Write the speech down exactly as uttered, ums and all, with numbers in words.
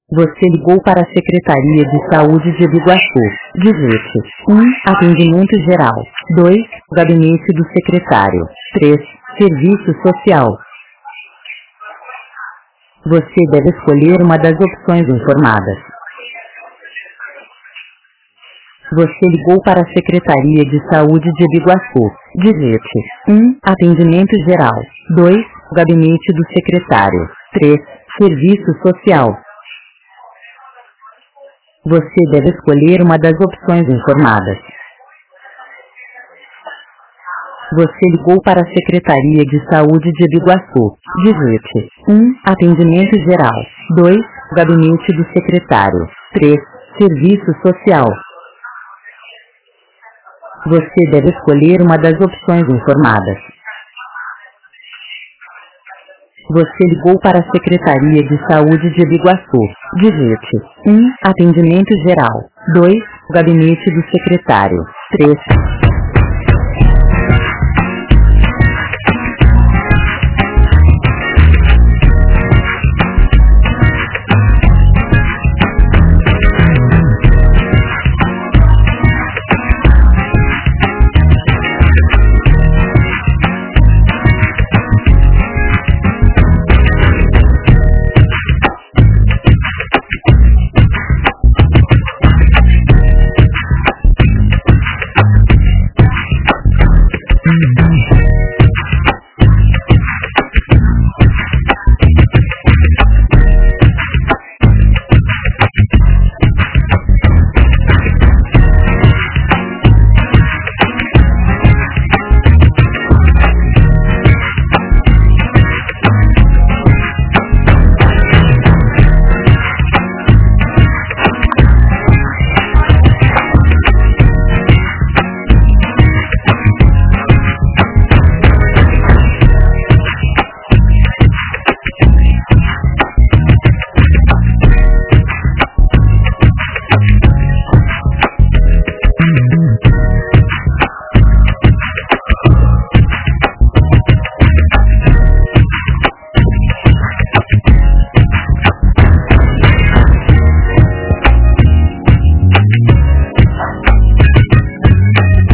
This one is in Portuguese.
Você ligou para a Secretaria de Saúde de Biguaçu. Digite um. Atendimento geral. dois. Gabinete do secretário. três. Serviço social. Você deve escolher uma das opções informadas. Você ligou para a Secretaria de Saúde de Biguaçu. Digite um. Atendimento geral. dois. Gabinete do secretário. três. Serviço social. Você deve escolher uma das opções informadas. Você ligou para a Secretaria de Saúde de Biguaçu. Digite um. Atendimento geral. dois. Gabinete do secretário. três. Serviço social. Você deve escolher uma das opções informadas. Você ligou para a Secretaria de Saúde de Biguaçu. Digite um. Atendimento geral. dois. Gabinete do secretário. três.